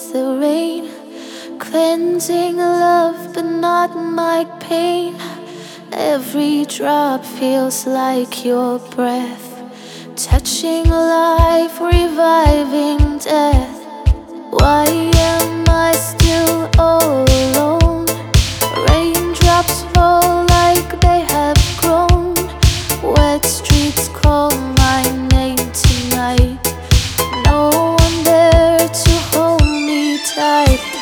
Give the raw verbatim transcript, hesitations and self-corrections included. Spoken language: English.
with the rain, cleansing love but not my pain. Every drop feels like your breath, touching life, reviving death. Why am I still all alone? Raindrops fall like they have grown. Wet streets call my name tonight. No one there to hold me tight.